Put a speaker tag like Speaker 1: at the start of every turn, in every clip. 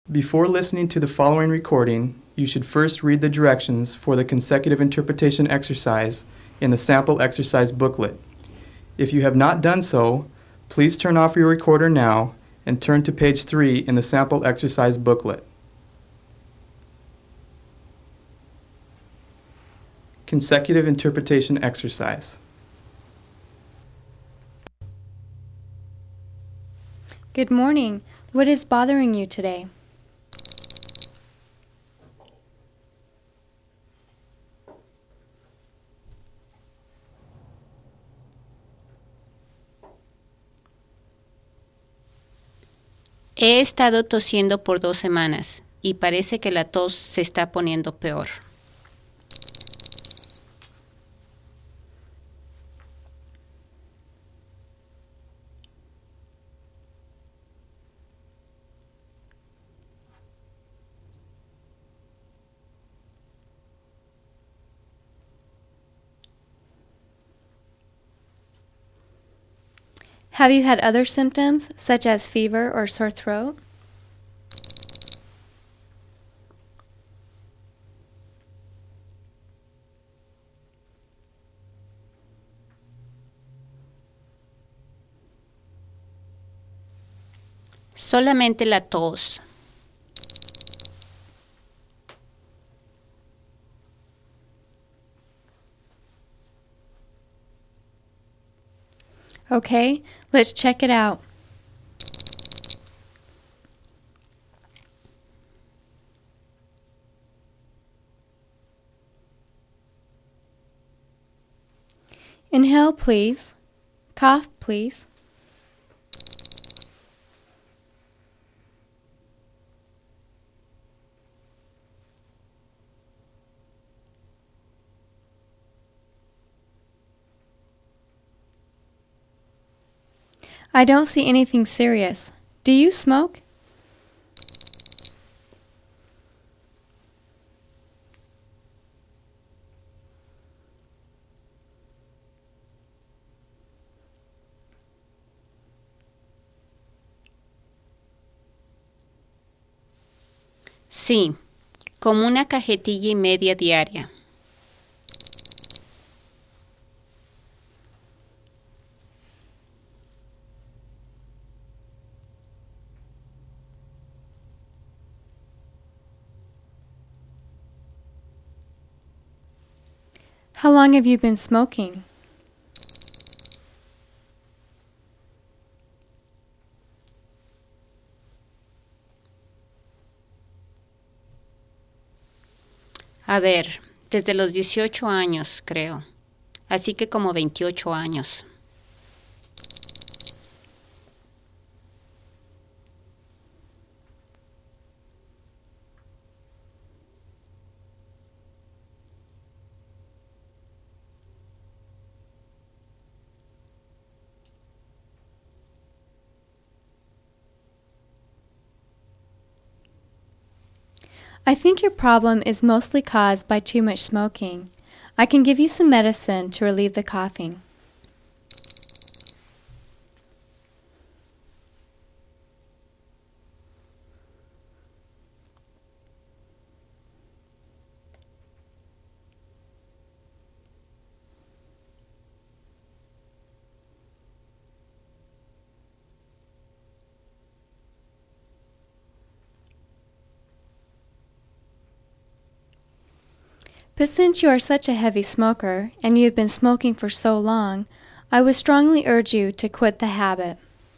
Speaker 1: Before listening to the following recording, you should first read the directions for the consecutive interpretation exercise in the sample exercise booklet. If you have not done so, please turn off your recorder now and turn to page 3 in the sample exercise booklet. Consecutive interpretation exercise.
Speaker 2: Good morning. What is bothering you today?
Speaker 3: He estado tosiendo por 2 semanas y parece que la tos se está poniendo peor.
Speaker 2: Have you had other symptoms, such as fever or sore throat?
Speaker 3: Solamente la tos.
Speaker 2: Okay, let's check it out. Inhale, please. Cough, please. I don't see anything serious. Do you smoke?
Speaker 3: Sí, como una cajetilla y media diaria.
Speaker 2: How long have you been smoking?
Speaker 3: A ver, desde los 18 años, creo. Así que como 28 años.
Speaker 2: I think your problem is mostly caused by too much smoking. I can give you some medicine to relieve the coughing. But since you are such a heavy smoker and you have been smoking for so long, I would strongly urge you to quit the habit.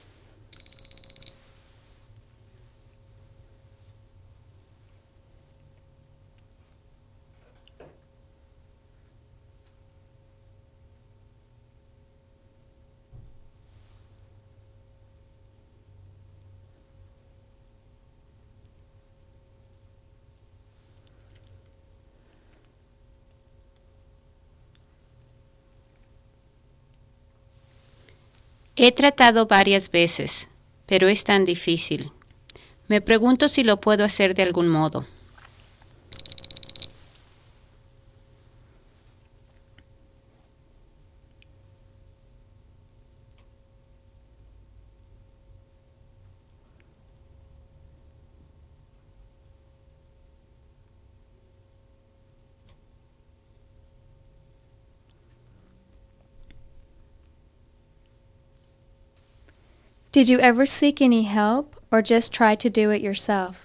Speaker 3: He tratado varias veces, pero es tan difícil. Me pregunto si lo puedo hacer de algún modo.
Speaker 2: Did you ever seek any help or just try to do it yourself?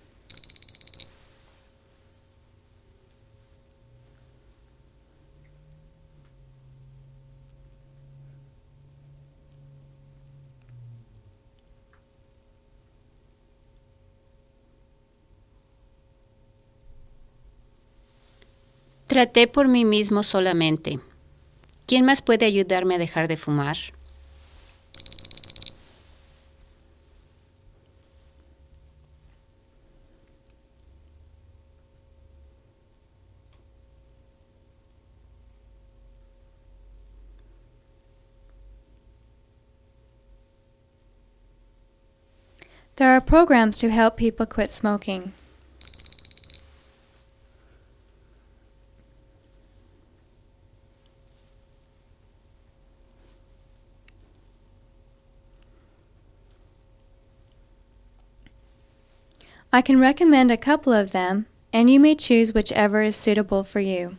Speaker 3: Traté por mí mismo solamente. ¿Quién más puede ayudarme a dejar de fumar?
Speaker 2: There are programs to help people quit smoking. I can recommend a couple of them, and you may choose whichever is suitable for you.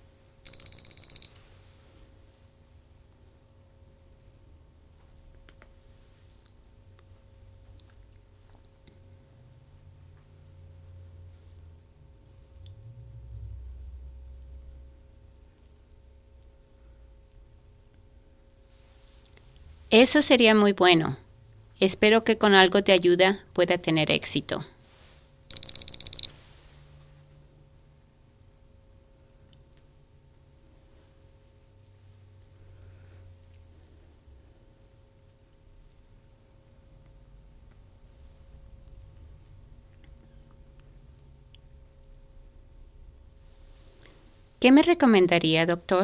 Speaker 3: Eso sería muy bueno. Espero que con algo de ayuda pueda tener éxito. ¿Qué me recomendaría, doctor?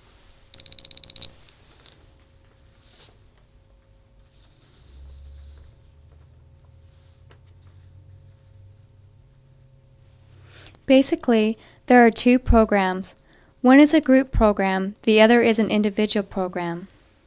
Speaker 2: Basically, there are two programs. One is a group program, the other is an individual program.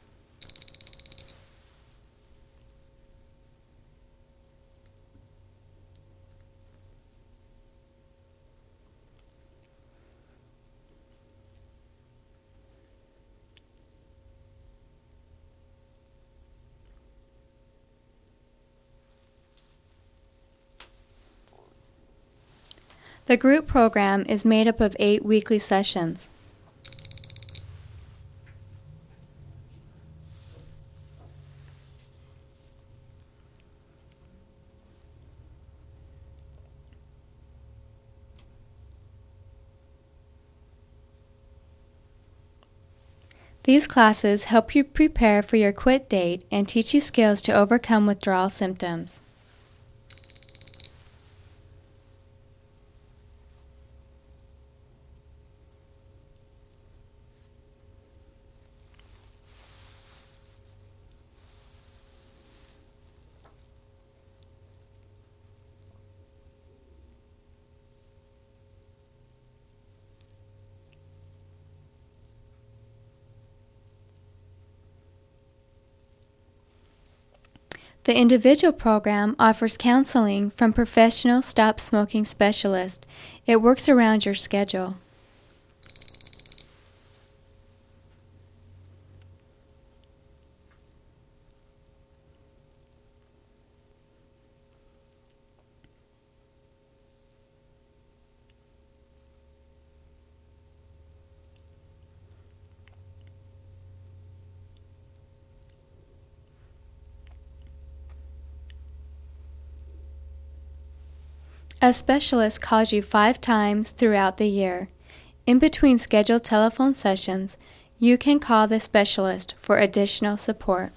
Speaker 2: The group program is made up of 8 weekly sessions. These classes help you prepare for your quit date and teach you skills to overcome withdrawal symptoms. The individual program offers counseling from professional stop smoking specialists. It works around your schedule. A specialist calls you 5 times throughout the year. In between scheduled telephone sessions, you can call the specialist for additional support.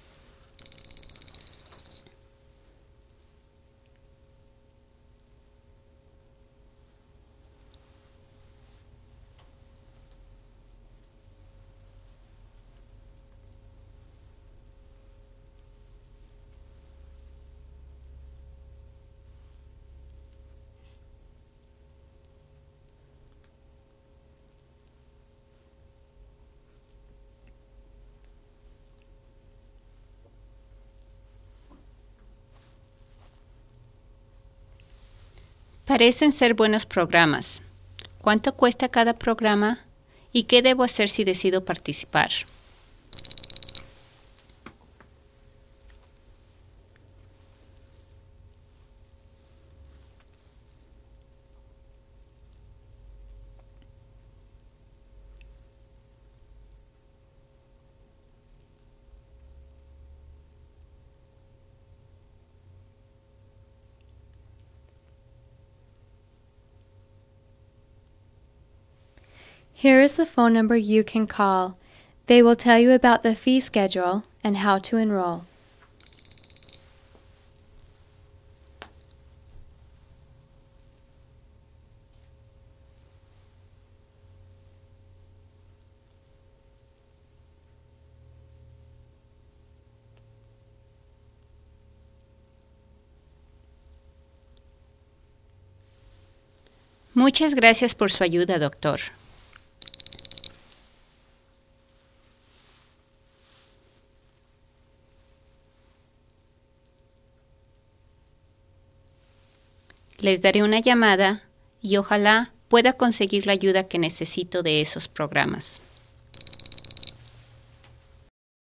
Speaker 3: Parecen ser buenos programas. ¿Cuánto cuesta cada programa? ¿Y qué debo hacer si decido participar?
Speaker 2: Here is the phone number you can call. They will tell you about the fee schedule and how to enroll.
Speaker 3: Muchas gracias por su ayuda, doctor. Les daré una llamada y ojalá pueda conseguir la ayuda que necesito de esos programas.